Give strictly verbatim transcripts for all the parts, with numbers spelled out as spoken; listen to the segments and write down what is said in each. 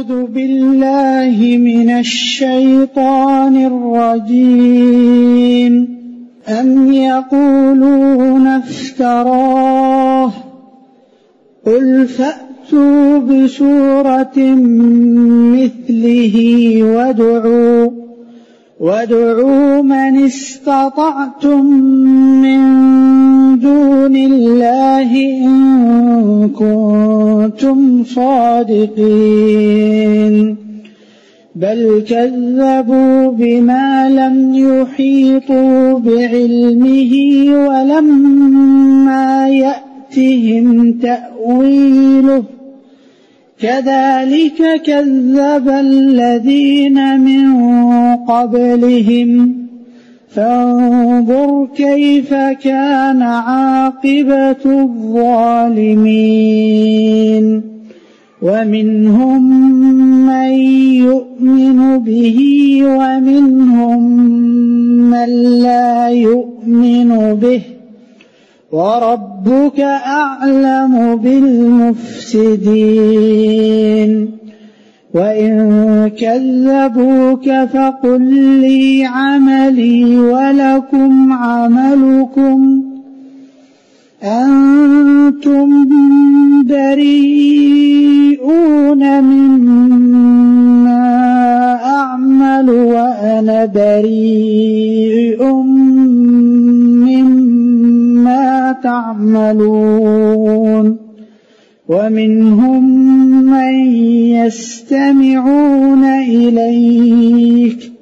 أعوذ بالله من الشيطان الرجيم. أم يقولون افتراه قل فأتوا بسورة مثله وادعوا وادعوا من استطعتم من دون الله إن كنتم صادقين. بل كذبوا بما لم يحيطوا بعلمه ولما يأتهم تأويله كذلك كذب الذين من قبلهم فانظر كيف كان عاقبة الظالمين. ومنهم من يؤمن به ومنهم من لا يؤمن به وربك أعلم بالمفسدين. وإن كذبوك فقل لي عملي ولكم عملكم أنتم بريئون مما أعمل وأنا بريء مما تعملون. ومنهم من يستمعون إليك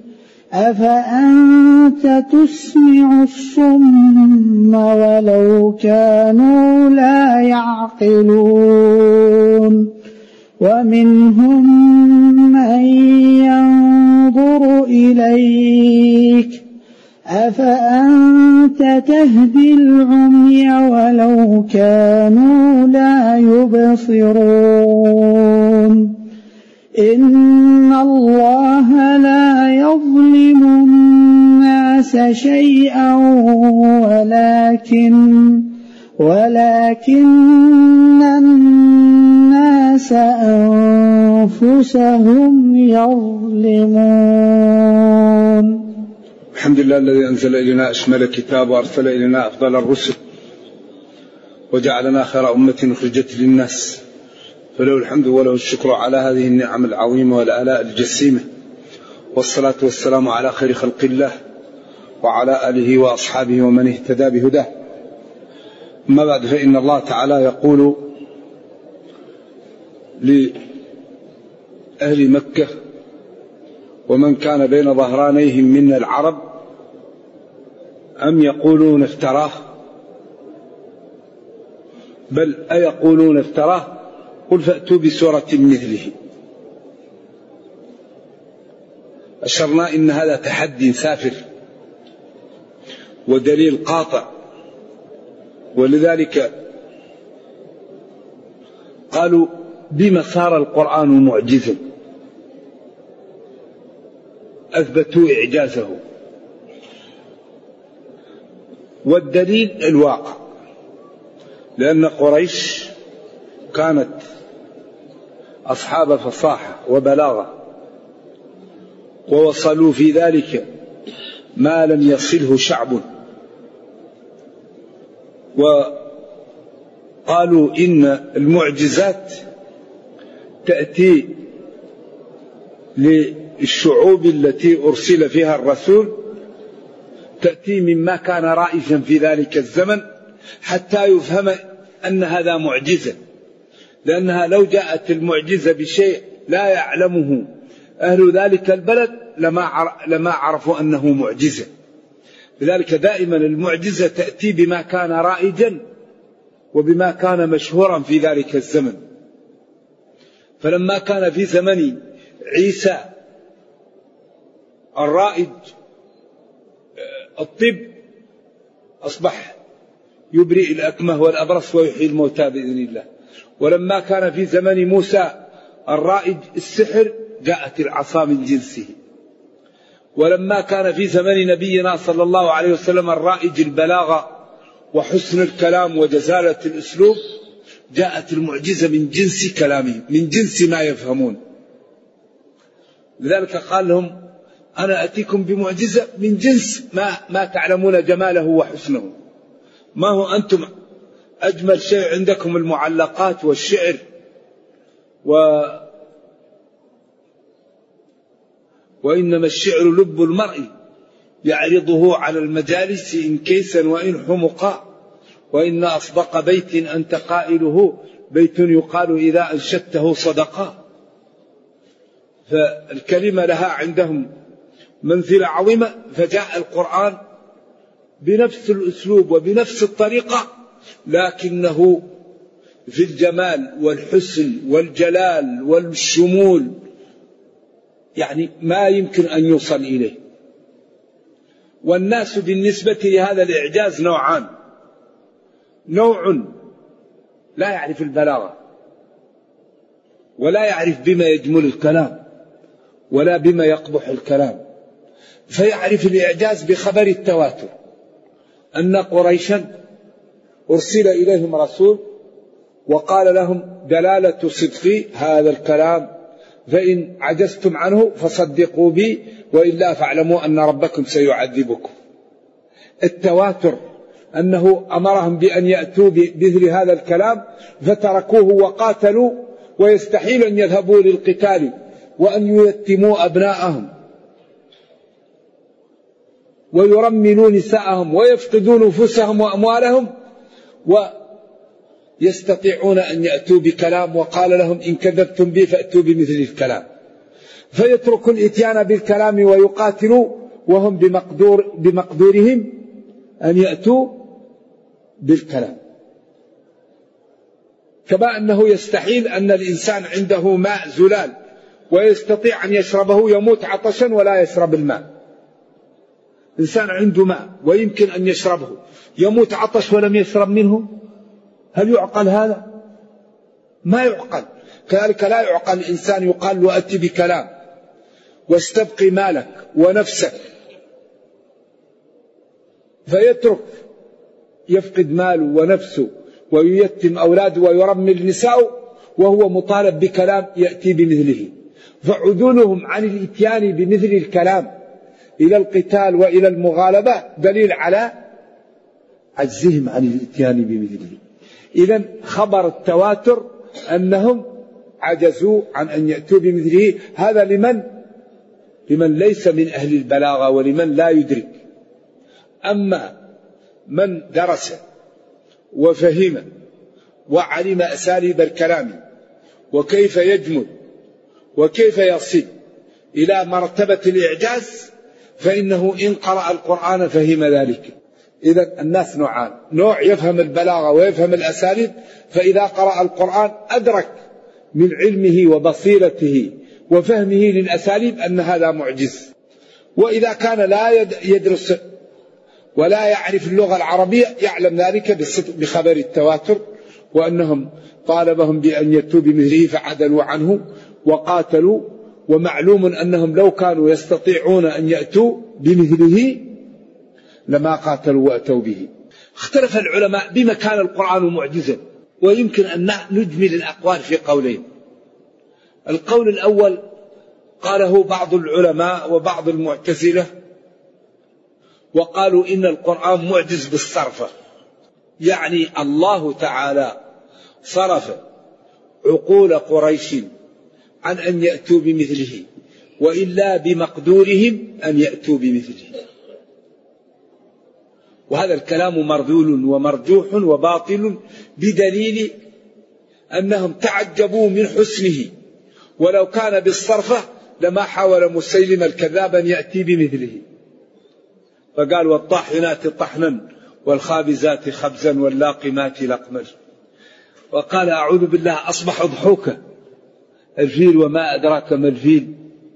أفأنت تسمع الصم ولو كانوا لا يعقلون. ومنهم من ينظر إليك أفأنت تهدي العمي ولو كانوا لا يبصرون. إن الله لا يظلم الناس شيئا ولكن ولكن الناس أنفسهم يظلمون. الحمد لله الذي أنزل إلينا أشمل الكتاب وأرسل إلينا أفضل الرسل وجعلنا خير أمة أخرجت للناس، فله الحمد وله الشكر على هذه النعم العظيمة والآلاء الجسيمة، والصلاة والسلام على خير خلق الله وعلى آله وأصحابه ومن اهتدى بهداه. أما بعد، فإن الله تعالى يقول لأهل مكة ومن كان بين ظهرانيهم من العرب أم يقولون افتراه بل أيقولون افتراه قل فأتوا بسورة مثله. أشرنا إن هذا تحدي سافر ودليل قاطع، ولذلك قالوا بما صار القرآن معجزا، أثبتوا إعجازه، والدليل الواقع، لأن قريش كانت أصحاب فصاحة وبلاغة، ووصلوا في ذلك ما لم يصله شعب، وقالوا إن المعجزات تأتي للشعوب التي أرسل فيها الرسول، تأتي مما كان رائجا في ذلك الزمن حتى يفهم أن هذا معجزة، لأنها لو جاءت المعجزة بشيء لا يعلمه أهل ذلك البلد لما عرفوا أنه معجزة. لذلك دائما المعجزة تأتي بما كان رائجا وبما كان مشهورا في ذلك الزمن. فلما كان في زمن عيسى الرائج الطب أصبح يبرئ الأكمه والأبرص ويحيي الموتى بإذن الله. ولما كان في زمن موسى الرائج السحر جاءت العصا من جنسه. ولما كان في زمن نبينا صلى الله عليه وسلم الرائج البلاغة وحسن الكلام وجزالة الأسلوب، جاءت المعجزة من جنس كلامه، من جنس ما يفهمون. لذلك قال لهم أنا أتيكم بمعجزة من جنس ما, ما تعلمون جماله وحسنه. ما هو أنتم أجمل شيء عندكم المعلقات والشعر و وإنما الشعر لب المرء يعرضه على المجالس إن كيسا وإن حمقا، وإن أصدق بيت أنت قائله بيت يقال إذا أنشدته صدقا. فالكلمة لها عندهم منزلة عظيمة، فجاء القرآن بنفس الأسلوب وبنفس الطريقة، لكنه في الجمال والحسن والجلال والشمول يعني ما يمكن أن يوصل إليه. والناس بالنسبة لهذا الإعجاز نوعان: نوع لا يعرف البلاغة ولا يعرف بما يجمل الكلام ولا بما يقبح الكلام، فيعرف الإعجاز بخبر التواتر، أن قريشا أرسل إليهم رسول وقال لهم دلالة صدق هذا الكلام، فإن عجزتم عنه فصدقوا بي وإلا فاعلموا أن ربكم سيعذبكم. التواتر أنه أمرهم بأن يأتوا بمثل هذا الكلام فتركوه وقاتلوا، ويستحيل أن يذهبوا للقتال وأن ييتموا أبناءهم ويرملوا نساءهم ويفقدوا نفوسهم وأموالهم، ويستطيعون أن يأتوا بكلام وقال لهم إن كذبتم بي فأتوا بمثل الكلام، فيتركوا الإتيان بالكلام ويقاتلوا وهم بمقدور بمقدورهم أن يأتوا بالكلام. كما أنه يستحيل أن الإنسان عنده ماء زلال ويستطيع أن يشربه يموت عطشا ولا يشرب الماء. إنسان عنده ماء ويمكن أن يشربه يموت عطش ولم يشرب منه، هل يعقل هذا؟ ما يعقل. كذلك لا يعقل الإنسان يقال له أتي بكلام واستبقي مالك ونفسك، فيترك يفقد ماله ونفسه وييتم أولاده ويرمل نساءه وهو مطالب بكلام يأتي بمثله. فعدولهم عن الإتيان بمثل الكلام إلى القتال وإلى المغالبة دليل على عجزهم عن الإتيان بمثله. إذن خبر التواتر أنهم عجزوا عن أن يأتوا بمثله، هذا لمن لمن ليس من أهل البلاغة ولمن لا يدرك. أما من درس وفهم وعلم أساليب الكلام وكيف يجمل وكيف يصل إلى مرتبة الإعجاز فإنه إن قرأ القرآن فهم ذلك. إذا الناس نوعان: نوع يفهم البلاغة ويفهم الأساليب، فإذا قرأ القرآن أدرك من علمه وبصيرته وفهمه للأساليب أن هذا معجز. وإذا كان لا يدرس ولا يعرف اللغة العربية يعلم ذلك بخبر التواتر، وأنهم طالبهم بأن يأتوا بمثله فعدلوا عنه وقاتلوا، ومعلوم أنهم لو كانوا يستطيعون أن يأتوا بمثله لما قاتلوا وأتوا به. اختلف العلماء بما كان القرآن معجزا، ويمكن أن نجمل الأقوال في قولين. القول الأول قاله بعض العلماء وبعض المعتزلة وقالوا إن القرآن معجز بالصرفة، يعني الله تعالى صرف عقول قريش عن أن يأتوا بمثله وإلا بمقدورهم أن يأتوا بمثله. وهذا الكلام مردول ومرجوح وباطل بدليل أنهم تعجبوا من حسنه، ولو كان بالصرفة لما حاول مسيلم الكذاب أن يأتي بمثله. فقال والطاحنات طحنا والخابزات خبزا واللاقمات لقما، وقال أعوذ بالله أصبح ضحوكا الفيل وما أدراك ما الفيل،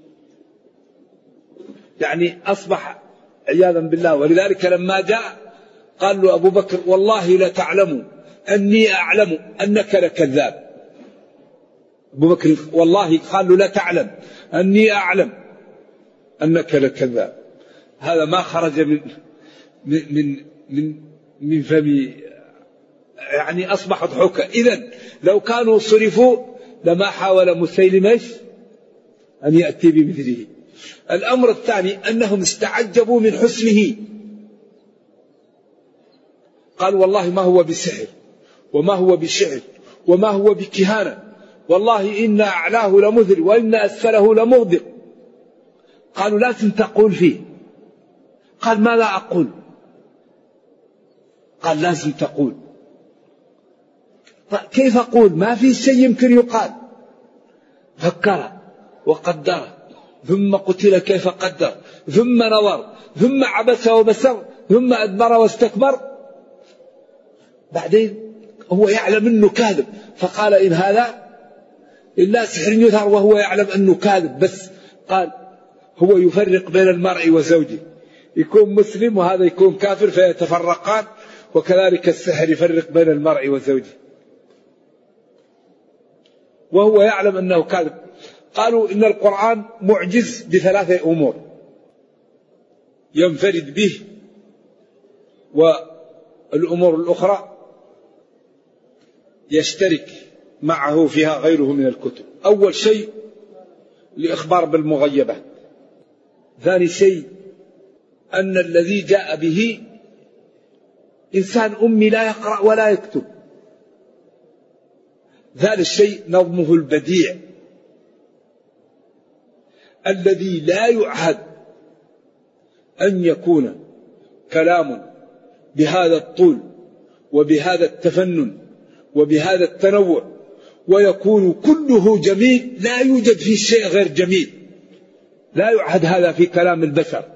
يعني أصبح عياذا بالله. ولذلك لما جاء قال له أبو بكر والله لتعلم أني أعلم أنك لكذاب. أبو بكر والله قال له لا تعلم أني أعلم أنك لكذاب. هذا ما خرج من من من من فمي، يعني أصبح ضحوكا. إذن لو كانوا صرفوا لما حاول مسيلمة أن يأتي بمثله. الأمر الثاني أنهم استعجبوا من حسنه، قال والله ما هو بسحر وما هو بشعر وما هو بكهانة، والله إن أعلاه لمذر وإن أسفله لمغدق. قالوا لازم تقول فيه. قال ما لا أقول. قال لازم تقول. كيف أقول؟ ما في شيء يمكن يقال. فكر وقدر ثم قتل كيف قدر ثم نظر ثم عبس وبسر ثم أدبر واستكبر. بعدين هو يعلم أنه كاذب، فقال إن هذا إلا سحر يظهر وهو يعلم أنه كاذب. بس قال هو يفرق بين المرء وزوجه، يكون مسلم وهذا يكون كافر فيتفرقان، وكذلك السحر يفرق بين المرء وزوجه وهو يعلم أنه كاذب. قالوا إن القرآن معجز بثلاثة أمور ينفرد به، والأمور الأخرى يشترك معه فيها غيره من الكتب. أول شيء الإخبار بالمغيبات. ثاني شيء أن الذي جاء به إنسان أمي لا يقرأ ولا يكتب. ثالث شيء نظمه البديع الذي لا يعهد أن يكون كلام بهذا الطول وبهذا التفنن وبهذا التنوع ويكون كله جميل، لا يوجد فيه شيء غير جميل، لا يعهد هذا في كلام البشر.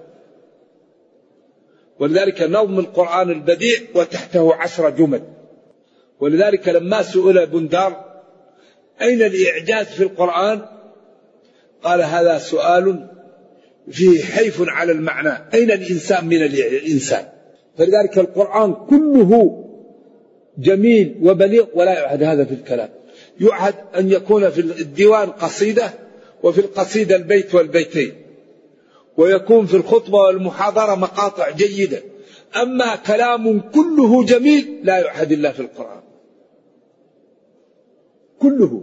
ولذلك نظم القرآن البديع وتحته عشر جمل. ولذلك لما سئل بندار أين الإعجاز في القرآن قال هذا سؤال فيه حيف على المعنى، أين الإنسان من الإنسان؟ فلذلك القرآن كله جميل وبليغ ولا يعهد هذا في الكلام. يعهد أن يكون في الديوان قصيدة وفي القصيدة البيت والبيتين، ويكون في الخطبة والمحاضرة مقاطع جيدة. أما كلام كله جميل لا يعهد إلا في القرآن كله.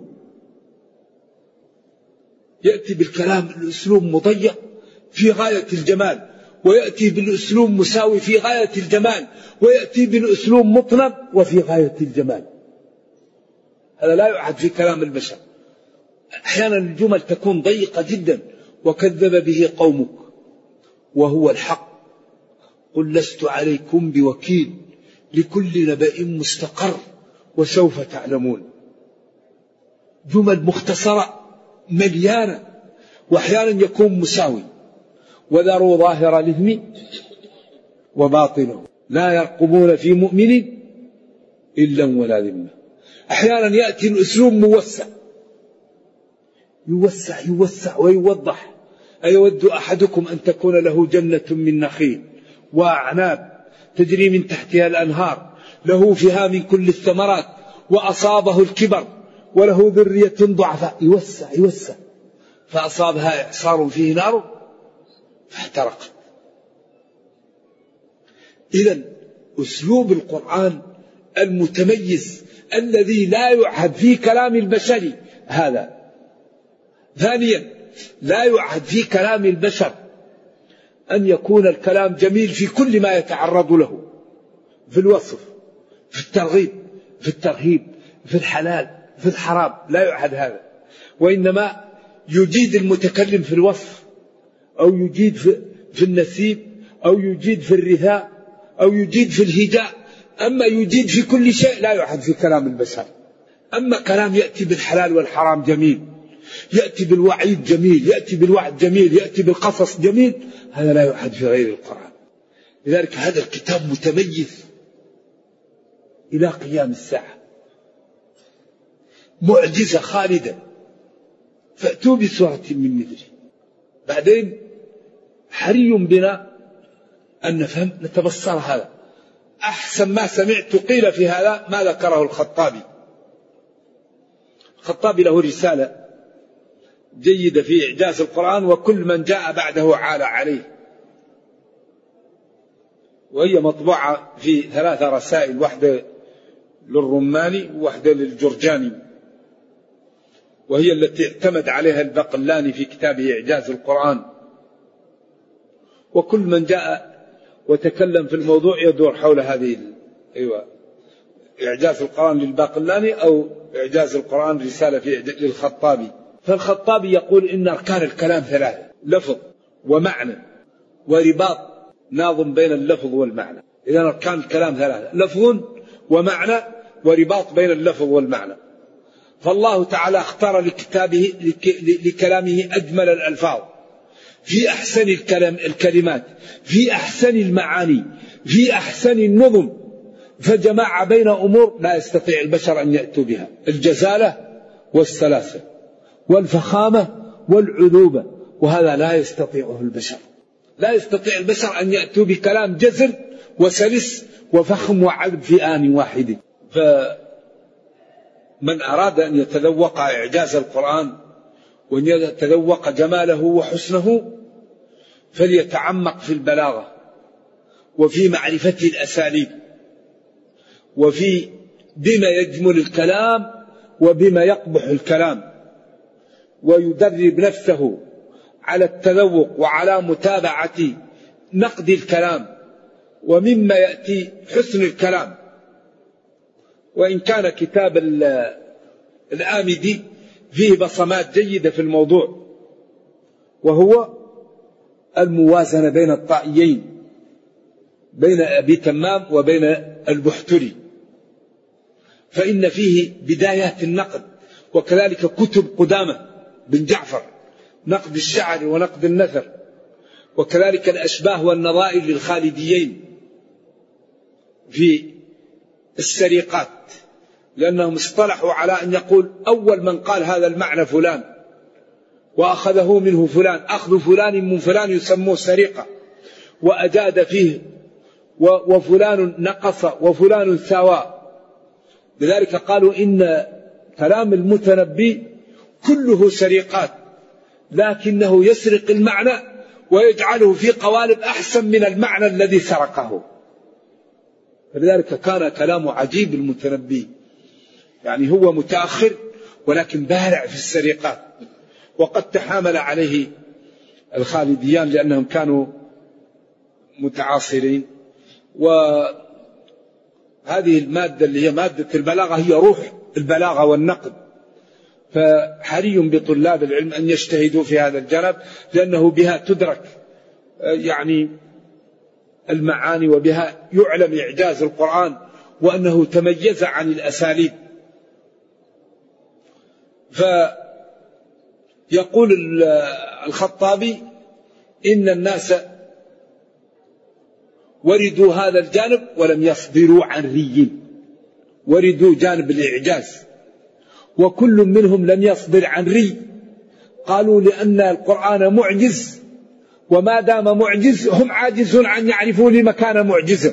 يأتي بالكلام الأسلوب مضيق في غاية الجمال، ويأتي بالأسلوب مساوي في غاية الجمال، ويأتي بالأسلوب مطنب وفي غاية الجمال. هذا لا يعهد في كلام البشر. أحيانا الجمل تكون ضيقة جدا وكذب به قومك وهو الحق. قل لست عليكم بوكيل لكل نبأ مستقر وسوف تعلمون. جمل مختصرة مليانة، وأحيانا يكون مساوي. وذروا ظاهر الإثم وباطنه لا يرقبون في مؤمن إلا ولا ذمة. أحيانا يأتي الأسلوب موسع يوسع يوسع ويوضح. أيود أحدكم أن تكون له جنة من نخيل وأعناب تجري من تحتها الأنهار له فيها من كل الثمرات وأصابه الكبر وله ذرية ضعفاء. يوسع يوسع فأصابها إعصار فيه نار فاحترقت. إذن أسلوب القرآن المتميز الذي لا يعهد في كلام البشر هذا. ثانيا لا يعهد في كلام البشر أن يكون الكلام جميل في كل ما يتعرض له، في الوصف، في الترغيب، في الترهيب، في الحلال، في الحرام. لا يعهد هذا. وإنما يجيد المتكلم في الوصف، أو يجيد في النسيب، أو يجيد في الرثاء، أو يجيد في الهجاء. أما يجيد في كل شيء لا يعهد في كلام البشر. أما كلام يأتي بالحلال والحرام جميل، يأتي بالوعيد جميل، يأتي بالوعد جميل، يأتي بالقصص جميل، هذا لا يعهد في غير القرآن. لذلك هذا الكتاب متميز إلى قيام الساعة، معجزة خالدة. فأتوا بسورة من مثله. بعدين حري بنا أن نفهم نتبصر هذا. أحسن ما سمعت قيل في هذا ما ذكره الخطابي. الخطابي له رسالة جيدة في إعجاز القرآن، وكل من جاء بعده عال عليه، وهي مطبوعة في ثلاثة رسائل، واحدة للرماني وواحدة للجرجاني. وهي التي اعتمد عليها الباقلاني في كتابه إعجاز القرآن. وكل من جاء وتكلم في الموضوع يدور حول هذه أيوة إعجاز القرآن للباقلاني أو إعجاز القرآن رسالة في للخطابي. فالخطابي يقول إن أركان الكلام ثلاثة: لفظ ومعنى ورباط ناظم بين اللفظ والمعنى. إذن أركان الكلام ثلاثة: لفظ ومعنى ورباط بين اللفظ والمعنى. فالله تعالى اختار لكتابه لكلامه أجمل الألفاظ في أحسن الكلام الكلمات في أحسن المعاني في أحسن النظم، فجمع بين أمور لا يستطيع البشر أن يأتوا بها: الجزالة والسلاسة والفخامة والعذوبة، وهذا لا يستطيعه البشر. لا يستطيع البشر أن يأتوا بكلام جزل وسلس وفخم وعذب في آن واحد. فمن أراد أن يتذوق إعجاز القرآن وأن يتذوق جماله وحسنه فليتعمق في البلاغة وفي معرفة الأساليب وفي بما يجمل الكلام وبما يقبح الكلام، ويدرب نفسه على التذوق وعلى متابعة نقد الكلام ومما يأتي حسن الكلام. وإن كان كتاب الآمدي فيه بصمات جيدة في الموضوع، وهو الموازنة بين الطائيين بين أبي تمام وبين البحتري، فإن فيه بدايات النقد، وكذلك كتب قدامة بن جعفر نقد الشعر ونقد النثر، وكذلك الأشباه والنظائر للخالديين في السرقات، لأنهم اصطلحوا على أن يقول أول من قال هذا المعنى فلان وأخذه منه فلان، أخذ فلان من فلان يسموه سرقة، وأجاد فيه وفلان نقص وفلان ساوى. لذلك قالوا إن كلام المتنبي كله سرقات، لكنه يسرق المعنى ويجعله في قوالب أحسن من المعنى الذي سرقه. فلذلك كان كلامه عجيب المتنبي، يعني هو متأخر ولكن بارع في السرقات. وقد تحامل عليه الخالديان لأنهم كانوا متعاصرين. وهذه المادة اللي هي مادة البلاغة هي روح البلاغة والنقد، فحري بطلاب العلم أن يجتهدوا في هذا الجانب، لأنه بها تدرك يعني المعاني وبها يعلم إعجاز القرآن وأنه تميز عن الأساليب. فيقول الخطابي إن الناس وردوا هذا الجانب ولم يصدروا عن ري، وردوا جانب الإعجاز، وكل منهم لم يصدر عن ري. قالوا لأن القرآن معجز، وما دام معجز هم عاجزون عن يعرفوا لما كان معجزا،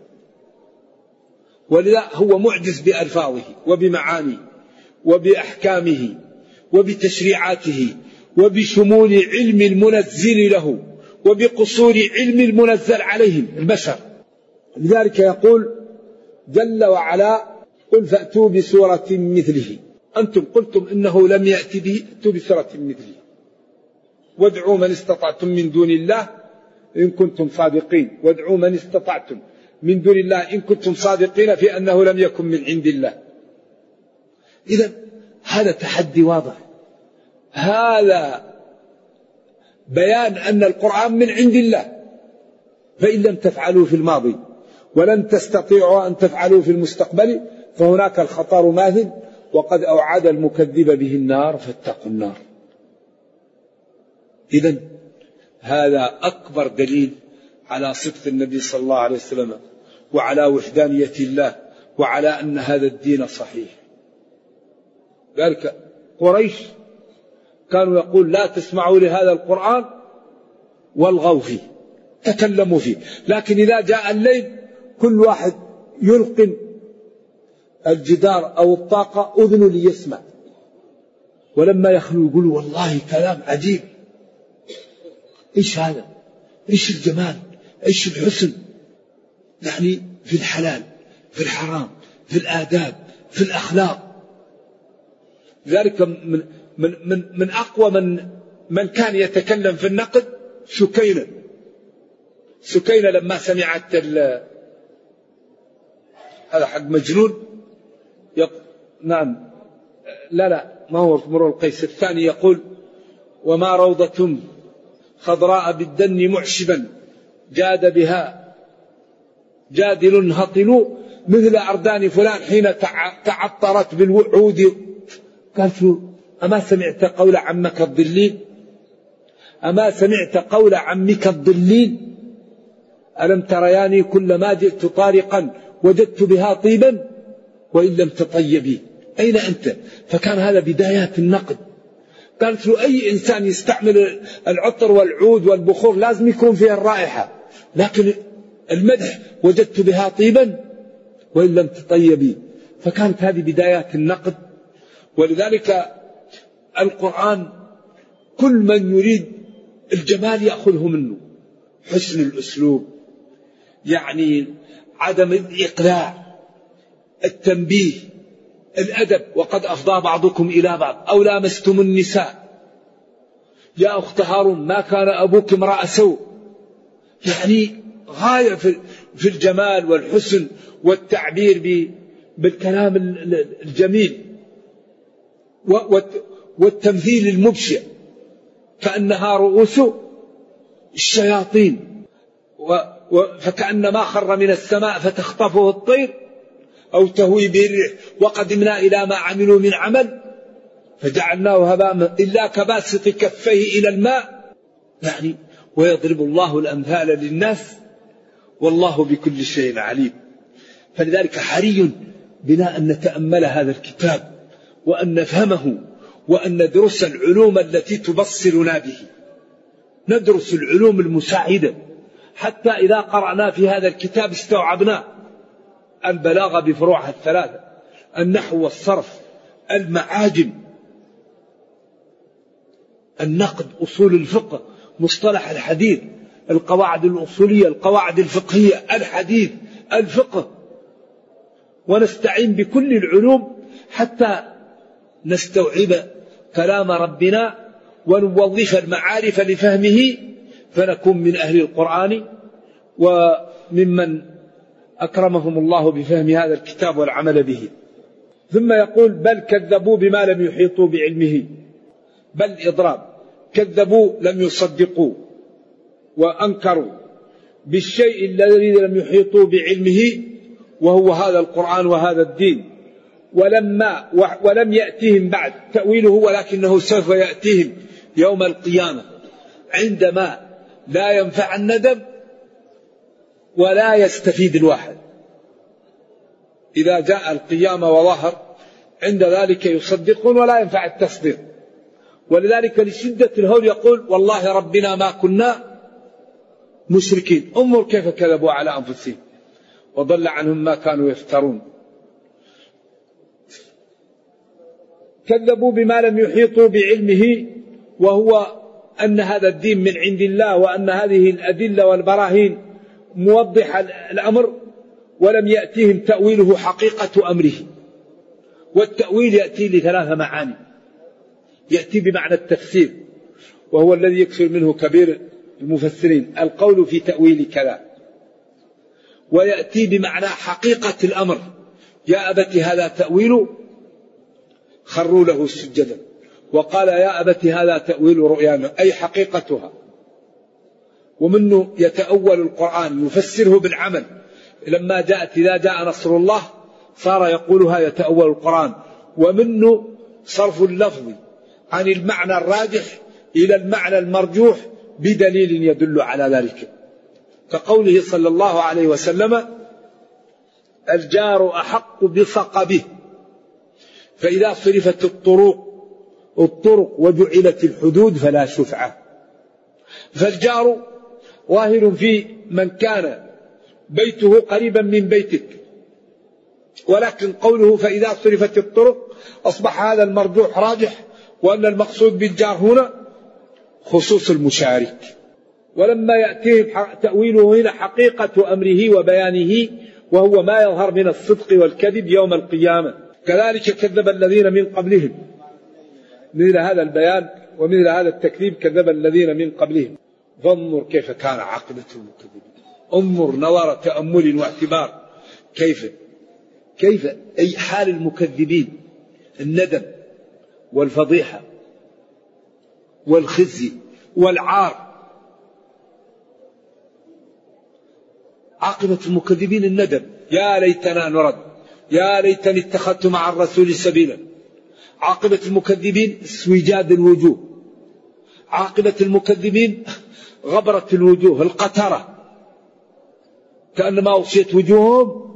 ولذا هو معجز بألفاظه وبمعانيه وبأحكامه وبتشريعاته وبشمول علم المنزل له وبقصور علم المنزل عليهم البشر. لذلك يقول جل وعلا: قل فأتوا بسورة مثله. أنتم قلتم إنه لم يأتي به، أتوا بسورة مثله وادعوا من استطعتم من دون الله إن كنتم صادقين، وادعوا من استطعتم من دون الله إن كنتم صادقين في أنه لم يكن من عند الله. إذن هذا تحدي واضح، هذا بيان أن القرآن من عند الله، فإن لم تفعلوا في الماضي ولن تستطيعوا أن تفعلوا في المستقبل فهناك الخطر ماثل، وقد أوعد المكذب به النار فاتقوا النار. إذن هذا أكبر دليل على صدق النبي صلى الله عليه وسلم وعلى وحدانية الله وعلى أن هذا الدين صحيح. ذلك قريش كانوا يقول لا تسمعوا لهذا القرآن والغوا فيه، تكلموا فيه، لكن إذا جاء الليل كل واحد يلقن الجدار أو الطاقة أذنه ليسمع، ولما يخلو يقولوا والله كلام عجيب، إيش هذا، إيش الجمال، إيش الحسن، يعني في الحلال في الحرام في الآداب في الأخلاق. ذلك من من, من, من أقوى من, من كان يتكلم في النقد سكينة. سكينة لما سمعت هذا حق مجنون يق... نعم لا لا ما هو امرؤ القيس الثاني يقول وما روضة خضراء بالدن معشبا جاد بها جادل هطل مثل أردان فلان حين تعطرت بالوعود. قالت له أما سمعت قول عمك الضليل أما سمعت قول عمك الضليل ألم ترياني كل ما جئت طارقا وجدت بها طيبا وإن لم تطيبي أين أنت. فكان هذا بدايات النقد. قالت له أي إنسان يستعمل العطر والعود والبخور لازم يكون فيها الرائحة، لكن المدح وجدت بها طيبا وإن لم تطيبي. فكانت هذه بدايات النقد. ولذلك القرآن كل من يريد الجمال يأخذه منه، حسن الأسلوب، يعني عدم الإقلاع، التنبيه، الأدب. وقد أفضى بعضكم إلى بعض أو لامستم النساء يا أخت هارون ما كان أبوك امرأ سوء. يعني غاية في الجمال والحسن والتعبير بالكلام الجميل والتمثيل المبشع كأنها رؤوس الشياطين فكأن ما خر من السماء فتخطفه الطير أو تهوي به الريح وقدمنا إلى ما عملوا من عمل فجعلناه هباء إلا كباسط كفيه إلى الماء. يعني ويضرب الله الأمثال للناس والله بكل شيء عليم. فلذلك حري بنا أن نتأمل هذا الكتاب وأن نفهمه وأن ندرس العلوم التي تبصرنا به، ندرس العلوم المساعدة حتى إذا قرأنا في هذا الكتاب استوعبنا البلاغة بفروعها الثلاثة، النحو والصرف، المعاجم، النقد، أصول الفقه، مصطلح الحديث، القواعد الأصولية، القواعد الفقهية، الحديث، الفقه. ونستعين بكل العلوم حتى نستوعب كلام ربنا ونوظف المعارف لفهمه فنكون من أهل القرآن وممن أكرمهم الله بفهم هذا الكتاب والعمل به. ثم يقول بل كذبوا بما لم يحيطوا بعلمه. بل إضراب، كذبوا لم يصدقوا وأنكروا بالشيء الذي لم يحيطوا بعلمه وهو هذا القرآن وهذا الدين. ولما ولم يأتيهم بعد تأويله ولكنه سوف يأتيهم يوم القيامة عندما لا ينفع الندم ولا يستفيد الواحد. إذا جاء القيامة وظهر عند ذلك يصدقون ولا ينفع التصديق. ولذلك لشدة الهول يقول والله ربنا ما كنا مشركين. انظر كيف كذبوا على أنفسهم وضل عنهم ما كانوا يفترون. كذبوا بما لم يحيطوا بعلمه وهو أن هذا الدين من عند الله وأن هذه الأدلة والبراهين موضح الأمر ولم يأتيهم تأويله حقيقة أمره. والتأويل يأتي لثلاث معاني. يأتي بمعنى التفسير وهو الذي يكثر منه كبير المفسرين، القول في تأويل كذا. ويأتي بمعنى حقيقة الأمر، يا أبت هذا تأويل، خروا له سجدا وقال يا أبت هذا تأويل رؤيانا، أي حقيقتها. ومنه يتأول القرآن يفسره بالعمل. لما جاءت إذا جاء نصر الله صار يقولها يتأول القرآن. ومنه صرف اللفظ عن المعنى الراجح إلى المعنى المرجوح بدليل يدل على ذلك، كقوله صلى الله عليه وسلم الجار أحق بصقبه فإذا صرفت الطرق الطرق وجعلت الحدود فلا شفعة. فالجار ظاهر في من كان بيته قريبا من بيتك، ولكن قوله فإذا صرفت الطرق أصبح هذا المرجوح راجح، وأن المقصود بالجار هنا خصوص المشارك. ولما يأتيهم تأويله هنا حقيقة أمره وبيانه وهو ما يظهر من الصدق والكذب يوم القيامة. كذلك كذب الذين من قبلهم مثل هذا البيان ومثل هذا التكذيب كذب الذين من قبلهم فانظر كيف كان عاقبة المكذبين. انظر نظر تأمل واعتبار كيف كيف أي حال المكذبين، الندم والفضيحة والخزي والعار. عاقبة المكذبين الندم، يا ليتنا نرد، يا ليتني اتخذت مع الرسول سبيلا. عاقبة المكذبين اسوجاد الوجوه، عاقبة المكذبين غبرة الوجوه، القترة كأنما أغشيت وجوههم.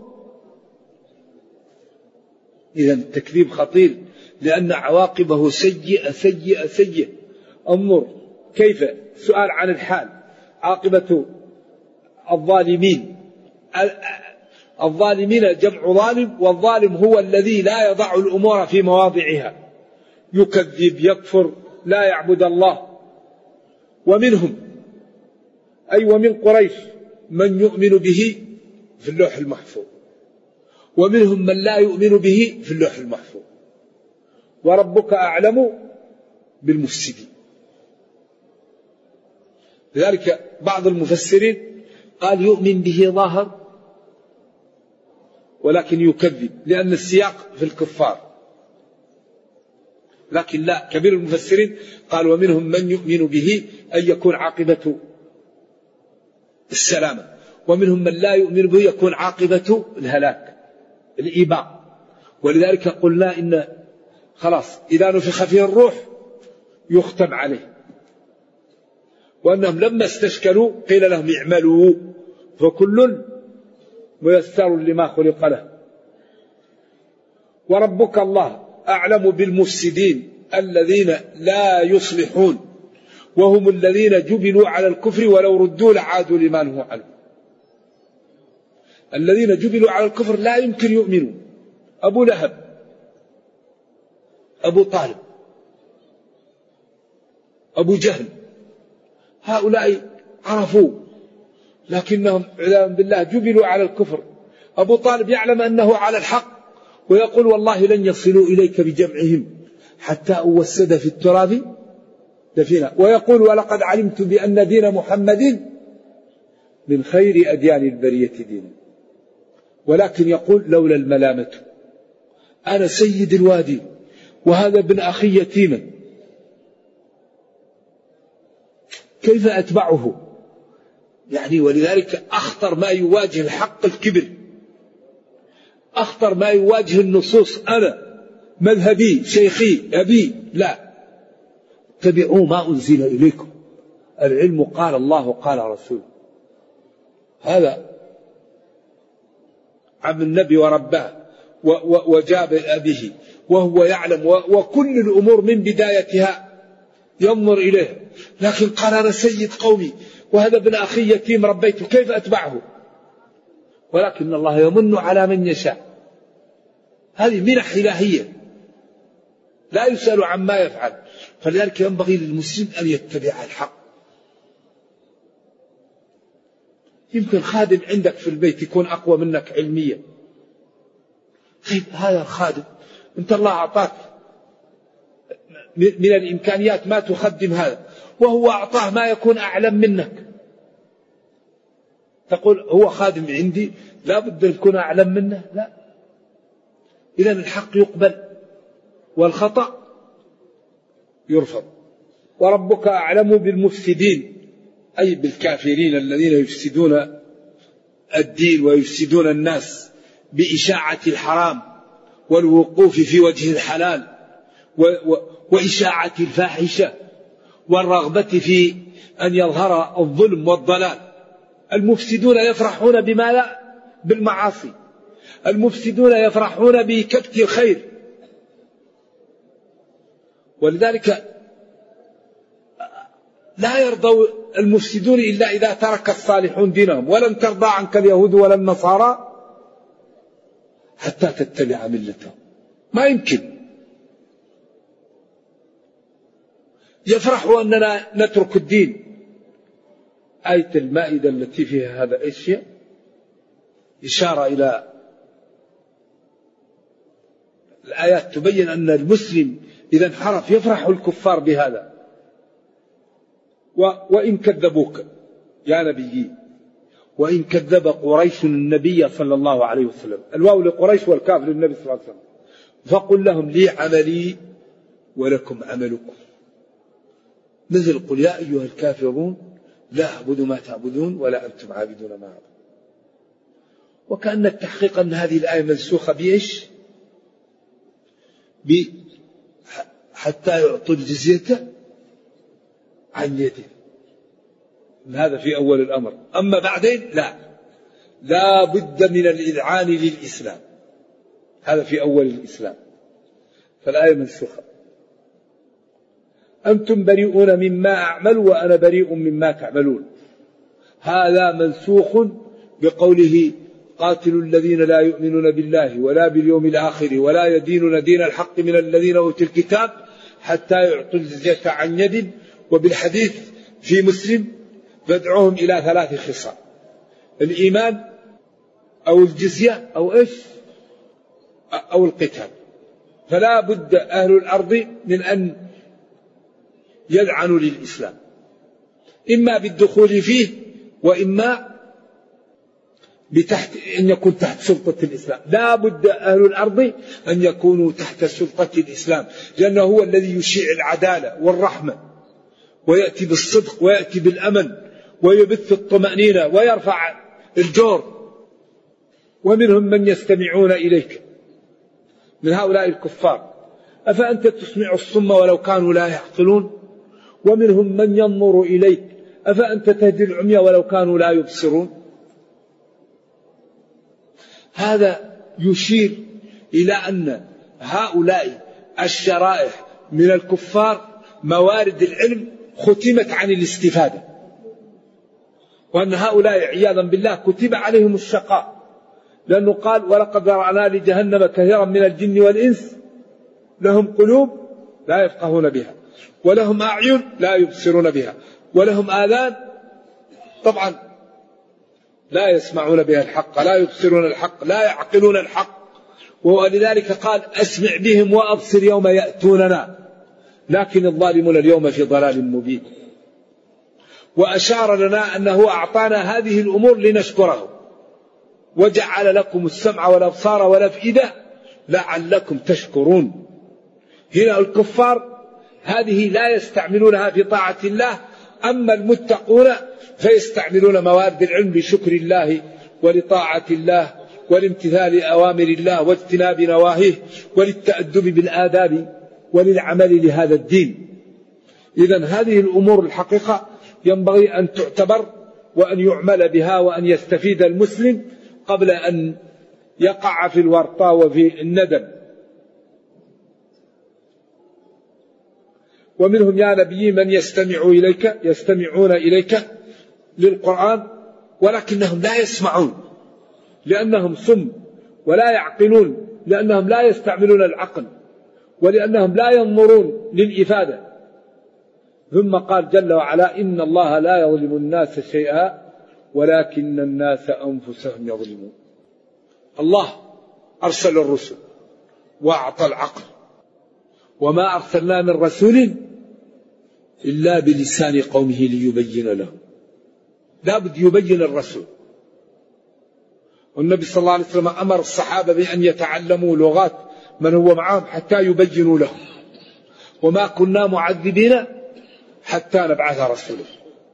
إذا التكذيب خطير لأن عواقبه سيئة سيئة سيئة. انظر كيف، سؤال عن الحال، عاقبة الظالمين. الظالمين جمع ظالم، والظالم هو الذي لا يضع الأمور في مواضعها، يكذب يكفر لا يعبد الله. ومنهم أي ومن قريش من يؤمن به في اللوح المحفوظ، ومنهم من لا يؤمن به في اللوح المحفوظ. وربك أعلم بالمفسدين. لذلك بعض المفسرين قال يؤمن به ظاهر ولكن يكذب، لأن السياق في الكفار. لكن لا، كبير المفسرين قال ومنهم من يؤمن به أن يكون عاقبة السلامة، ومنهم من لا يؤمن به يكون عاقبة الهلاك الإيباء. ولذلك قلنا إن خلاص إذا نفخ فيه الروح يختم عليه، وأنهم لما استشكلوا قيل لهم اعملوا فكل ميسر لما خلق له. وربك الله أعلم بالمفسدين الذين لا يصلحون، وهم الذين جبلوا على الكفر ولو ردوا لعادوا لما نهوا عنه. الذين جبلوا على الكفر لا يمكن يؤمنوا. أبو لهب، أبو طالب، أبو جهل، هؤلاء عرفوا لكنهم عياذا بالله جبلوا على الكفر. أبو طالب يعلم أنه على الحق ويقول والله لن يصلوا إليك بجمعهم حتى أوسد في التراب دفنا، ويقول ولقد علمت بأن دين محمد من خير أديان البرية دينا، ولكن يقول لولا الملامة أنا سيد الوادي وهذا ابن أخي يتيما كيف أتبعه؟ يعني ولذلك أخطر ما يواجه الحق الكبر، أخطر ما يواجه النصوص أنا مذهبي شيخي أبي، لا، اتبعوا ما أنزل إليكم، العلم قال الله قال رسوله. هذا عم النبي ورباه وجاب أبيه وهو يعلم، وكل الأمور من بدايتها ينظر إليه، لكن قال أنا سيد قومي وهذا ابن أخي يتيم ربيته كيف أتبعه؟ ولكن الله يمن على من يشاء، هذه منح إلهية لا يسأل عما يفعل. فلذلك ينبغي للمسلم أن يتبع الحق. يمكن خادم عندك في البيت يكون أقوى منك علميا، طيب هذا الخادم أنت الله أعطاك من الإمكانيات ما تخدم هذا، وهو أعطاه ما يكون أعلم منك، تقول هو خادم عندي لا بد أن يكون أعلم منه؟ لا. إذن الحق يقبل والخطأ يرفض. وربك أعلم بالمفسدين أي بالكافرين الذين يفسدون الدين ويفسدون الناس بإشاعة الحرام والوقوف في وجه الحلال وإشاعة الفاحشة والرغبة في أن يظهر الظلم والضلال. المفسدون يفرحون بما لا بالمعاصي، المفسدون يفرحون بكبت الخير. ولذلك لا يرضى المفسدون إلا إذا ترك الصالحون دينهم. ولن ترضى عنك اليهود ولا النصارى حتى تتبع ملتهم، ما يمكن. يفرحوا أننا نترك الدين. آية المائدة التي فيها هذا الأشياء إشارة إلى الآيات تبين أن المسلم إذا انحرف. يفرح الكفار بهذا. وإن كذبوك يا نبي، وإن كذب قريش النبي صلى الله عليه وسلم، الواو لقريش والكاف للنبي صلى الله عليه وسلم، فقل لهم لي عملي ولكم عملكم، مثل قل يا أيها الكافرون لا أعبد ما تعبدون ولا أنتم عابدون ما أعبد. وكأن التحقيق أن هذه الآية منسوخة بإيش؟ حتى يعطوا الجزية عن يده. هذا في أول الأمر. أما بعدين لا، لا بد من الإذعان للإسلام، هذا في أول الإسلام. فالآية منسوخة. أنتم بريئون مما أعمل وأنا بريء مما تعملون، هذا منسوخ بقوله قاتلوا الذين لا يؤمنون بالله ولا باليوم الآخر ولا يدينون دين الحق من الذين أوتوا الكتاب حتى يعطوا الجزية عن يد. وبالحديث في مسلم فادعوهم إلى ثلاث خصال: الإيمان أو الجزية أو إيش أو القتال. فلا بد أهل الأرض من أن يذعنوا للإسلام، إما بالدخول فيه وإما بتحت أن يكون تحت سلطة الإسلام. لا بد أهل الأرض أن يكونوا تحت سلطة الإسلام، لأنه هو الذي يشيع العدالة والرحمة ويأتي بالصدق ويأتي بالأمن ويبث الطمأنينة ويرفع الجور. ومنهم من يستمعون إليك من هؤلاء الكفار، أفأنت تسمع الصم ولو كانوا لا يعقلون؟ ومنهم من ينظر إليك، أفأنت تهدي العمي ولو كانوا لا يبصرون؟ هذا يشير إلى أن هؤلاء الشرائح من الكفار موارد العلم ختمت عن الاستفادة، وأن هؤلاء عياذا بالله كتب عليهم الشقاء، لأنه قال ولقد ذرأنا لجهنم كثيرا من الجن والإنس لهم قلوب لا يفقهون بها ولهم أعين لا يبصرون بها ولهم آذان طبعا لا يسمعون بها الحق، لا يبصرون الحق، لا يعقلون الحق. ولذلك قال أسمع بهم وأبصر يوم يأتوننا لكن الظالمون اليوم في ضلال مبين. وأشار لنا أنه أعطانا هذه الأمور لنشكره، وجعل لكم السمع والأبصار والأفئدة لعلكم تشكرون. هنا الكفار هذه لا يستعملونها في طاعة الله، أما المتقون فيستعملون موارد العلم بشكر الله ولطاعة الله ولامتثال أوامر الله واجتناب نواهيه وللتأدب بالآداب وللعمل لهذا الدين. إذن هذه الأمور الحقيقة ينبغي أن تعتبر وأن يعمل بها وأن يستفيد المسلم قبل أن يقع في الورطة وفي الندم. ومنهم يا نبي من يستمع إليك يستمعون إليك للقرآن ولكنهم لا يسمعون لأنهم سم، ولا يعقلون لأنهم لا يستعملون العقل، ولأنهم لا ينظرون للإفادة. ثم قال جل وعلا إن الله لا يظلم الناس شيئا ولكن الناس أنفسهم يظلمون. الله أرسل الرسل وأعطى العقل، وما أرسلنا من رسول إلا بلسان قومه ليبين لهم. لا بد يبين الرسول. والنبي صلى الله عليه وسلم أمر الصحابة بأن يتعلموا لغات من هو معهم حتى يبينوا لهم، وما كنا معذبين حتى نبعث رسولا.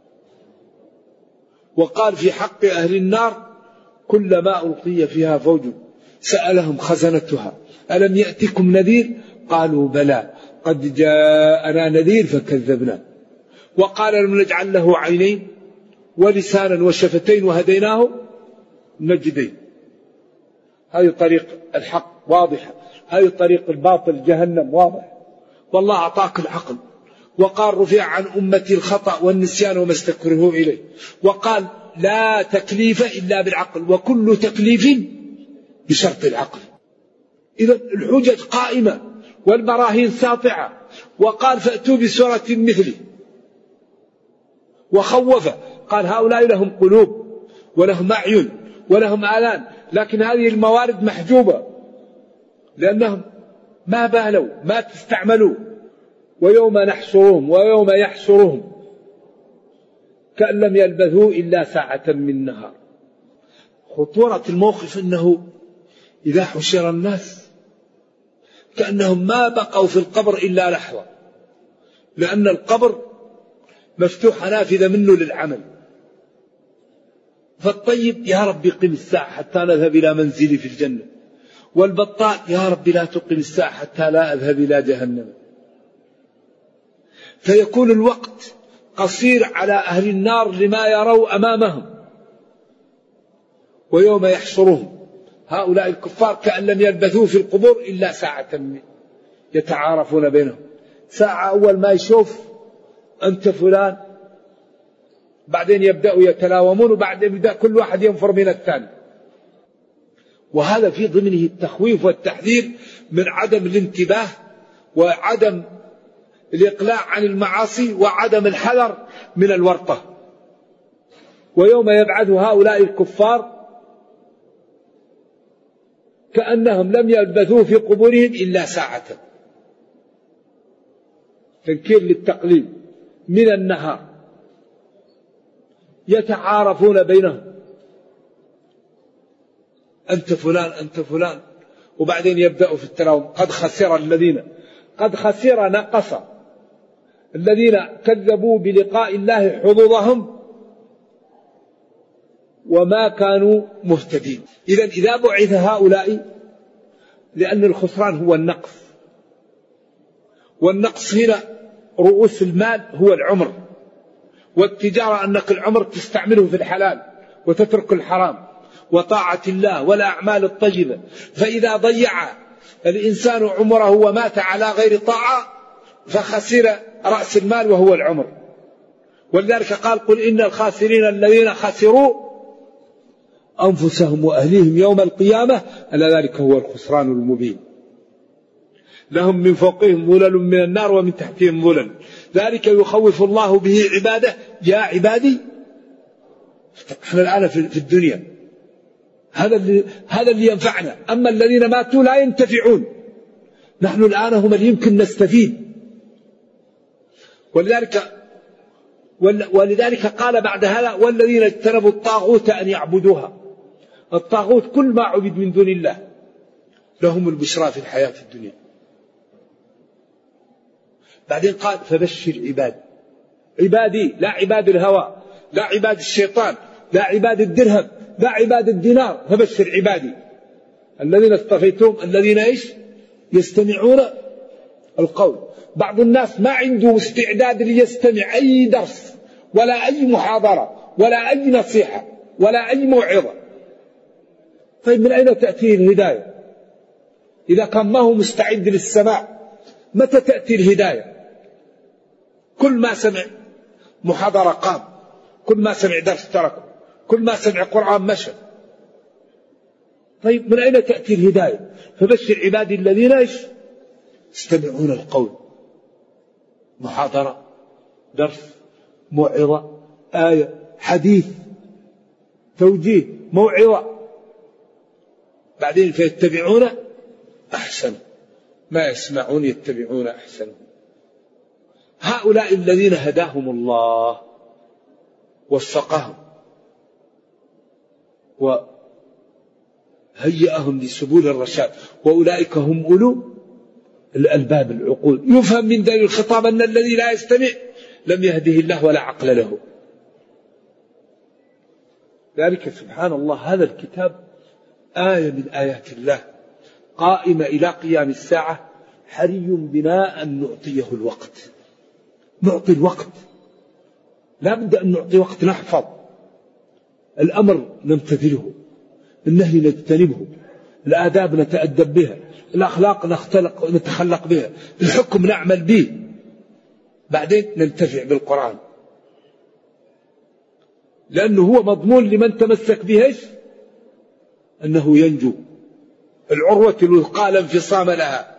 وقال في حق أهل النار كلما ألقي فيها فوج سألهم خزنتها ألم يأتكم نذير قالوا بلى قد جاءنا نذير فكذبنا. وقال لم نجعل له عينين ولسانا وشفتين وهديناه نجدين. هذه طريق الحق واضحة، هذه طريق الباطل جهنم واضح. والله أعطاك العقل، وقال رفع عن أمتي الخطأ والنسيان وما استكرهوا إليه، وقال لا تكليف إلا بالعقل وكل تكليف بشرط العقل. إذا الحجج قائمة والبراهين ساطعة. وقال فأتوا بسورة مثله، وخوف قال هؤلاء لهم قلوب ولهم أعين ولهم آذان، لكن هذه الموارد محجوبة لأنهم ما بالوا ما تستعملوا. ويوم نحشرهم ويوم يحشرهم كأن لم يلبثوا إلا ساعة من نهار. خطورة الموقف أنه إذا حشر الناس كأنهم ما بقوا في القبر إلا لحظة، لأن القبر مفتوح نافذة منه للعمل. فالطيب يا رب قم الساعة حتى نذهب إلى منزلي في الجنة، والبطال يا رب لا تقم الساعة حتى لا أذهب إلى جهنم. فيكون الوقت قصير على أهل النار لما يروا أمامهم. ويوم يحشرهم هؤلاء الكفار كأن لم يلبثوا في القبور إلا ساعة يتعارفون بينهم. ساعة أول ما يشوف أنت فلان، بعدين يبدأوا يتلاومون، وبعدين يبدأ كل واحد ينفر من الثاني. وهذا في ضمنه التخويف والتحذير من عدم الانتباه وعدم الإقلاع عن المعاصي وعدم الحذر من الورطة. ويوم يبعث هؤلاء الكفار كأنهم لم يلبثوا في قبورهم إلا ساعة، تنكير للتقليل، من النهار، يتعارفون بينهم أنت فلان أنت فلان، وبعدين يبدأوا في التلاوم. قد خسر الذين قد خسر نقص الذين كذبوا بلقاء الله حظوظهم وما كانوا مهتدين. إذن إذا بعث هؤلاء، لأن الخسران هو النقص، والنقص هنا رؤوس المال هو العمر، والتجارة أنك العمر تستعمله في الحلال وتترك الحرام وطاعة الله والأعمال الطيبة. فإذا ضيع الإنسان عمره ومات على غير طاعة فخسر رأس المال وهو العمر. ولذلك قال قل إن الخاسرين الذين خسروا أنفسهم وأهليهم يوم القيامة ألا ذلك هو الخسران المبين. لهم من فوقهم ظلل من النار ومن تحتهم ظلل ذلك يخوف الله به عباده يا عبادي. احنا الآن في الدنيا هذا اللي هذا اللي ينفعنا، أما الذين ماتوا لا ينتفعون. نحن الآن هم اللي يمكن نستفيد. ولذلك ولذلك قال بعد هذا والذين اجتنبوا الطاغوت أن يعبدوها. الطاغوت كل ما عبد من دون الله لهم البشرى في الحياة الدنيا. بعدين قال فبشر عبادي، عبادي لا عباد الهوى، لا عباد الشيطان، لا عباد الدرهم، لا عباد الدينار، فبشر عبادي الذين اصطفيتهم الذين ايش يستمعون القول. بعض الناس ما عنده استعداد ليستمع أي درس ولا أي محاضرة ولا أي نصيحة ولا أي موعظة. طيب من أين تأتيه الهداية إذا كان ما هو مستعد للسماع؟ متى تأتي الهداية؟ كل ما سمع محاضرة قام، كل ما سمع درس تركه، كل ما سمع قرآن مشى. طيب من أين تأتي الهداية؟ فبشر عبادي الذين ايش يستمعون القول. محاضرة، درس، موعظة، آية، حديث، توجيه، موعظة، بعدين فيتبعون أحسن ما يسمعون يتبعون أحسن. هؤلاء الذين هداهم الله وفقهم وهيئهم لسبل الرشاد وأولئك هم أولو الألباب العقول. يفهم من ذلك الخطاب أن الذي لا يستمع لم يهده الله ولا عقل له. ذلك سبحان الله هذا الكتاب آية من آيات الله قائمة إلى قيام الساعة. حري بنا أن نعطيه الوقت، نعطي الوقت، لا بد أن نعطي وقت، نحفظ الأمر نمتثله، النهي نجتنبه، الآداب نتأدب بها، الأخلاق نختلق نتخلق بها، الحكم نعمل به، بعدين ننتفع بالقرآن لأنه هو مضمون لمن تمسك به أنه ينجو. العروة الوثقى لا انفصام لها.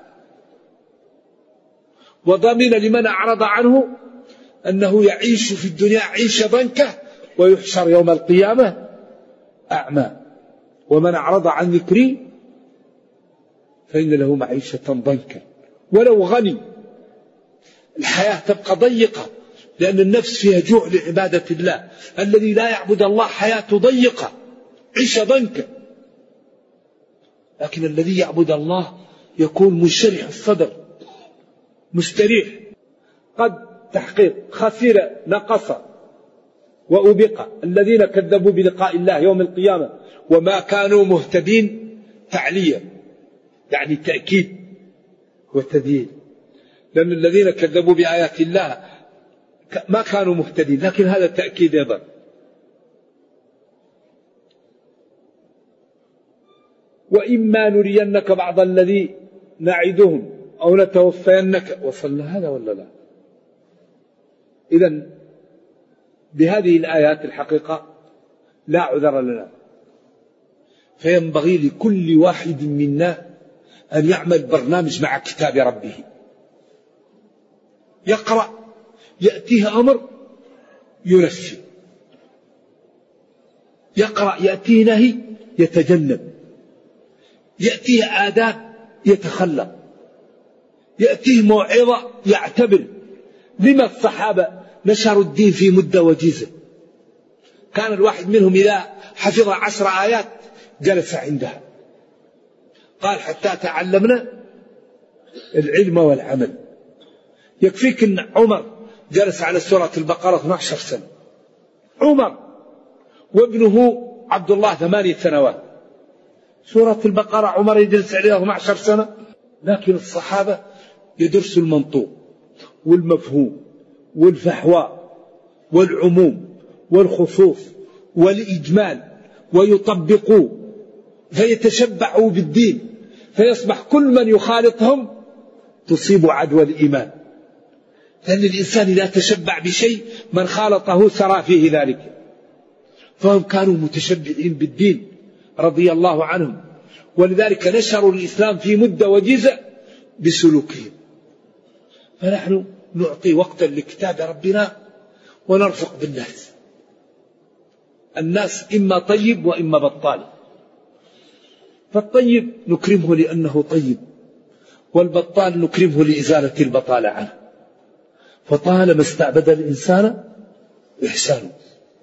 وضمن لمن أعرض عنه أنه يعيش في الدنيا عيش ضنكه ويحشر يوم القيامة أعمى. ومن أعرض عن ذكري فإن له معيشة ضنكا ولو غني. الحياة تبقى ضيقة، لأن النفس فيها جوع لعبادة الله. الذي لا يعبد الله حياته ضيقة، عيشة ضنكة. لكن الذي يعبد الله يكون منشرح الصدر مستريح. قد تحقيق خسر نقص وأبق الذين كذبوا بلقاء الله يوم القيامة وما كانوا مهتدين. تعلية يعني تأكيد وتذييل، لأن الذين كذبوا بآيات الله ما كانوا مهتدين، لكن هذا تأكيد أيضا. وإما نرينك بعض الذي نعدهم أو نتوفينك. وصلنا هذا ولا لا؟ إذن بهذه الآيات الحقيقة لا عذر لنا، فينبغي لكل واحد منا أن يعمل برنامج مع كتاب ربه. يقرأ، يأتيه أمر ينفذ، يقرأ يأتيه نهي يتجنب، يأتيه آداب يتخلق، يأتيه موعظة يعتبر. لما الصحابة نشروا الدين في مدة وجيزة؟ كان الواحد منهم إذا حفظ عشر آيات جلس عندها، قال حتى تعلمنا العلم والعمل. يكفيك أن عمر جلس على سورة البقرة اثنتي عشرة سنة، عمر وابنه عبد الله ثمانية سنوات. سورة البقرة عمر يجلس عليها اثنتي عشرة سنة. لكن الصحابة يدرسوا المنطوق والمفهوم والفحوى والعموم والخصوص والإجمال، ويطبقوا فيتشبعوا بالدين، فيصبح كل من يخالطهم تصيب عدوى الإيمان. لأن الإنسان إذا تشبع بشيء من خالطه سرى فيه ذلك. فهم كانوا متشبعين بالدين رضي الله عنهم، ولذلك نشروا الإسلام في مدة وجيزة بسلوكهم. فنحن نعطي وقتا لكتاب ربنا ونرفق بالناس. الناس إما طيب وإما بطال. فالطيب نكرمه لأنه طيب، والبطال نكرمه لإزالة البطالة عنه. فطالما استعبد الإنسان إحسانه.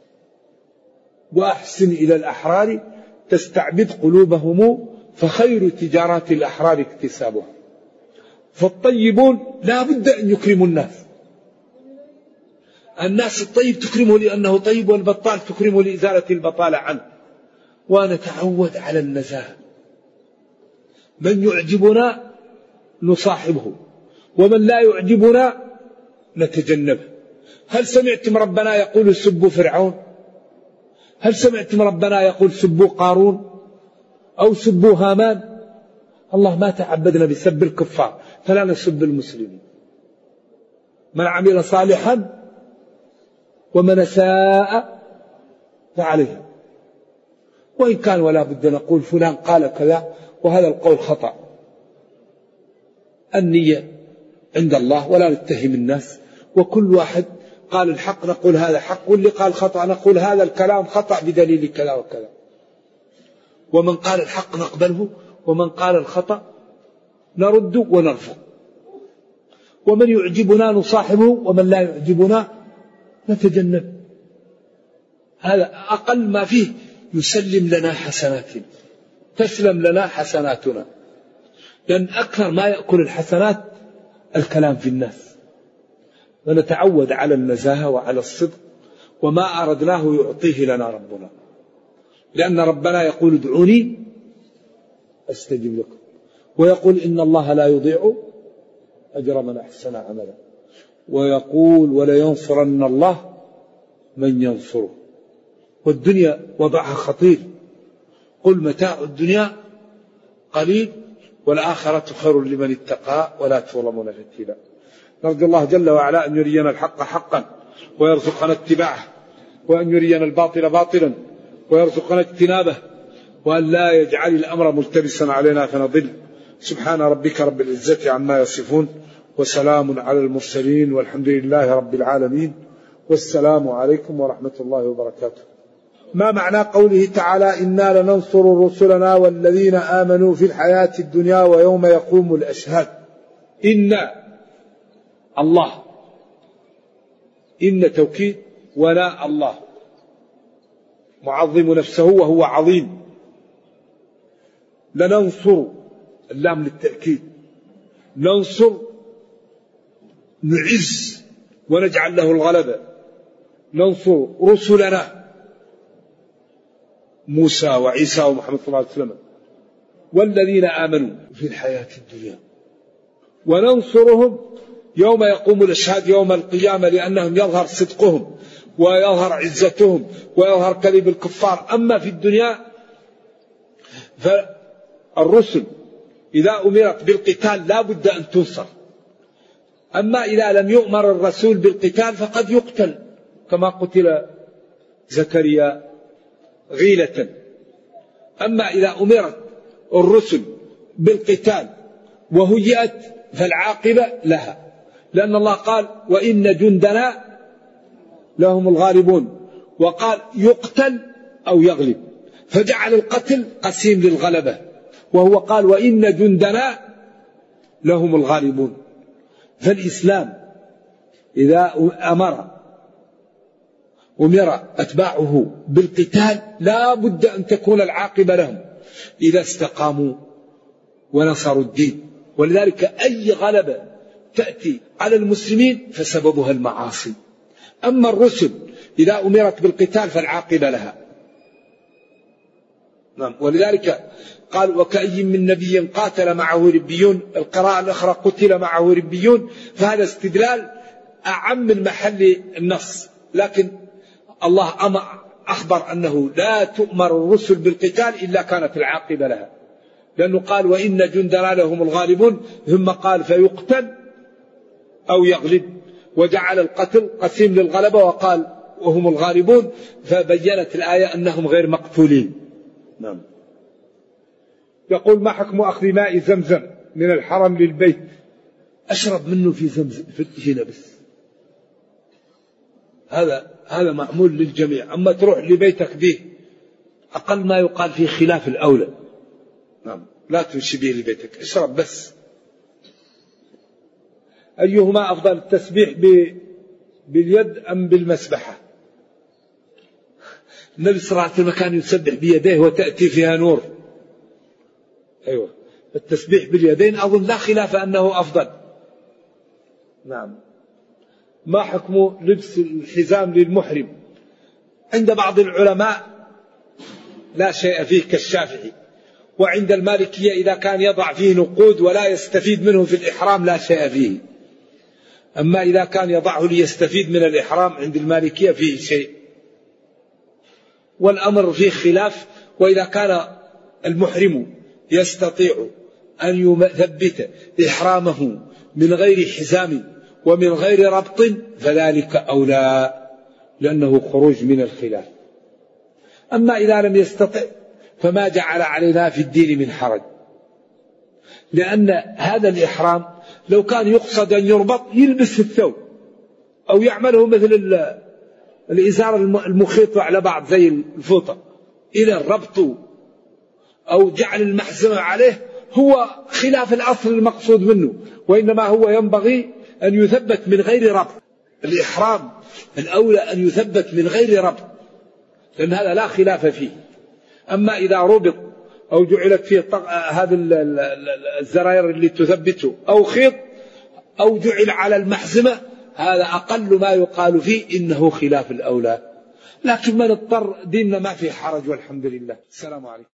وأحسن إلى الأحرار تستعبد قلوبهم، فخير تجارات الأحرار اكتسابها. فالطيبون لا بد أن يكرموا الناس. الناس الطيب تكرمه لأنه طيب، والبطال تكرمه لإزالة البطالة عنه. ونتعود على النزاهة. من يعجبنا نصاحبه، ومن لا يعجبنا نتجنبه. هل سمعتم ربنا يقول سبوا فرعون؟ هل سمعتم ربنا يقول سبوا قارون أو سبوا هامان؟ الله ما تعبدنا بسب الكفار، فلا نسب المسلمين. من عمل صالحا ومن ساء فعليها. وإن كان ولا بد نقول فلان قال كذا وهذا القول خطأ. النية عند الله ولا نتهم الناس، وكل واحد قال الحق نقول هذا حق، واللي قال خطأ نقول هذا الكلام خطأ بدليل كذا وكذا. ومن قال الحق نقبله، ومن قال الخطأ نرد ونرفض. ومن يعجبنا نصاحبه، ومن لا يعجبنا نتجنب. هذا أقل ما فيه يسلم لنا حسناتنا، تسلم لنا حسناتنا. لأن أكثر ما يأكل الحسنات الكلام في الناس. ونتعود على النزاهة وعلى الصدق، وما أردناه يعطيه لنا ربنا. لأن ربنا يقول ادعوني أستجب لكم، ويقول إن الله لا يضيع أجر من أحسن عملا، ويقول ولينصرن الله من ينصره. والدنيا وضعها خطير. قل متاع الدنيا قليل والآخرة خير لمن اتقى ولا تظلمون فتيلا. نرجو الله جل وعلا أن يرينا الحق حقا ويرزقنا اتباعه، وأن يرينا الباطل باطلا ويرزقنا اجتنابه، وأن لا يجعل الأمر ملتبسا علينا فنضل. سبحان ربك رب العزة عما يصفون، وسلام على المرسلين، والحمد لله رب العالمين، والسلام عليكم ورحمة الله وبركاته. ما معنى قوله تعالى إنا لننصر رسلنا والذين آمنوا في الحياة الدنيا ويوم يقوم الأشهاد؟ إنا الله، إن توكيد ولا الله، معظم نفسه وهو عظيم. لننصر، اللام للتأكيد، ننصر نعز ونجعل له الغلبة، ننصر رسلنا موسى وعيسى ومحمد صلى الله عليه وسلم والذين آمنوا في الحياة الدنيا، وننصرهم يوم يقوم الأشهاد يوم القيامة، لأنهم يظهر صدقهم ويظهر عزتهم ويظهر كذب الكفار. أما في الدنيا فالرسل إذا أمرت بالقتال لا بد أن تنصر، أما إذا لم يؤمر الرسول بالقتال فقد يقتل، كما قتل زكريا غيلة. أما إذا أمرت الرسل بالقتال وهيئت فالعاقبة لها، لأن الله قال وإن جندنا لهم الغالبون، وقال يقتل أو يغلب، فجعل القتل قسيم للغلبة، وهو قال وإن جندنا لهم الغالبون. فالإسلام إذا أمر أمر أتباعه بالقتال لا بد أن تكون العاقبة لهم إذا استقاموا ونصروا الدين. ولذلك أي غلبة تأتي على المسلمين فسببها المعاصي. أما الرسل إذا أمرت بالقتال فالعاقبة لها. نعم. ولذلك قال وكأي من نبي قاتل معه ربيون، القراءة الأخرى قتل معه ربيون، فهذا استدلال أعم من محل النص. لكن الله أخبر أنه لا تؤمر الرسل بالقتال إلا كانت العاقبة لها، لأنه قال وإن جندنا لهم الغالبون، ثم قال فيقتل أو يغلب، وجعل القتل قسيم للغلبة وقال وهم الغالبون، فبينت الآية أنهم غير مقتولين. نعم. يقول ما حكم أخذ ماء زمزم من الحرم للبيت؟ أشرب منه في زمزم في هنا بس، هذا هذا معمول للجميع. أما تروح لبيتك به أقل ما يقال فيه خلاف الأولى. نعم. لا تمشي به لبيتك، اشرب بس. أيهما أفضل، التسبيح باليد أم بالمسبحة؟ النبي صلى الله عليه وسلم كان يسبح بيديه وتأتي فيها نور. أيوة. التسبيح باليدين أظن لا خلاف أنه أفضل. نعم. ما حكم لبس الحزام للمحرم؟ عند بعض العلماء لا شيء فيه كالشافعي، وعند المالكية إذا كان يضع فيه نقود ولا يستفيد منه في الإحرام لا شيء فيه. أما إذا كان يضعه ليستفيد من الإحرام عند المالكية فيه شيء، والأمر فيه خلاف. وإذا كان المحرم يستطيع أن يثبت إحرامه من غير حزام ومن غير ربط فذلك أولى، لأنه خروج من الخلاف. أما إذا لم يستطع فما جعل علينا في الدين من حرج، لأن هذا الإحرام لو كان يقصد أن يربط يلبس الثوب أو يعمله مثل الإزار المخيط على بعض زي الفوطة، إذا الربط أو جعل المحزمة عليه هو خلاف الأصل المقصود منه، وإنما هو ينبغي أن يثبت من غير ربط. الإحرام الأولى أن يثبت من غير ربط، لأن هذا لا خلاف فيه. أما إذا ربط أو جعلت فيه هذا الزراير اللي تثبته أو خيط أو جعل على المحزمة، هذا أقل ما يقال فيه إنه خلاف الأولى. لكن من اضطر ديننا ما فيه حرج والحمد لله. السلام عليكم.